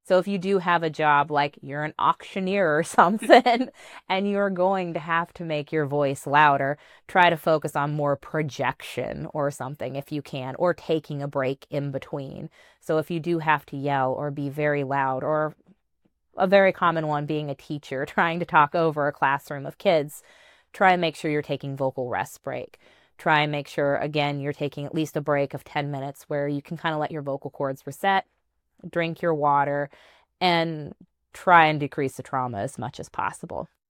So if you do have a job like you're an auctioneer or something and you're going to have to make your voice louder, try to focus on more projection or something if you can, or taking a break in between. So if you do have to yell or be very loud, or a very common one being a teacher trying to talk over a classroom of kids, try and make sure you're taking vocal rest break. Try and make sure, again, you're taking at least a break of 10 minutes where you can kind of let your vocal cords reset, drink your water, and try and decrease the trauma as much as possible.